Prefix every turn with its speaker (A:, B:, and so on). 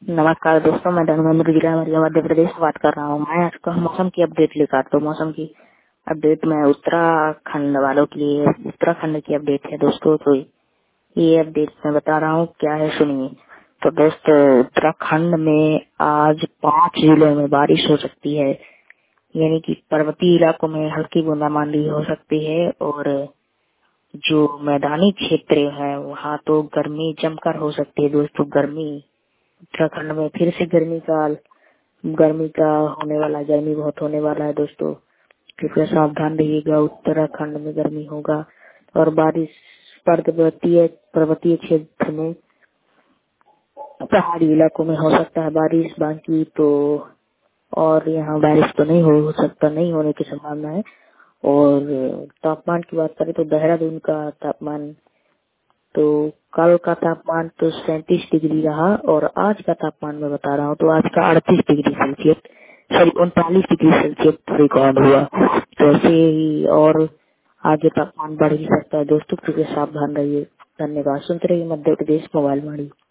A: नमस्कार दोस्तों, मैं धर्मेंद्र जिला मरिया मध्य प्रदेश से बात कर रहा हूँ। मैं आपका मौसम की अपडेट लेकर तो मौसम की अपडेट में उत्तराखंड वालों के लिए उत्तराखंड की अपडेट है दोस्तों। तो ये अपडेट मैं बता रहा हूँ, क्या है सुनिए। तो दोस्तों, उत्तराखंड में आज 5 जिलों में बारिश हो सकती है, यानी कि पर्वतीय इलाकों में हल्की बूंदाबांदी हो सकती है और जो मैदानी क्षेत्र है वहाँ तो गर्मी जमकर हो सकती है दोस्तों। उत्तराखंड में फिर से गर्मी का होने वाला है, गर्मी बहुत होने वाला है दोस्तों। कृपया सावधान रहिएगा, उत्तराखंड में गर्मी होगा और बारिश पर्वतीय क्षेत्र में पहाड़ी इलाकों में हो सकता है बारिश। बाकी तो और यहाँ बारिश तो नहीं होने की संभावना है। और तापमान की बात करें तो देहरादून का तापमान तो कल का तापमान तो 37 डिग्री रहा और आज का तापमान मैं बता रहा हूँ तो आज का 38 degree Celsius 39 degree Celsius record हुआ। तो ऐसे ही और आगे तापमान बढ़ ही सकता है दोस्तों, कृपया सावधान रहिए। धन्यवाद। सुनते रहिए मध्य प्रदेश मोबाइल वाणी।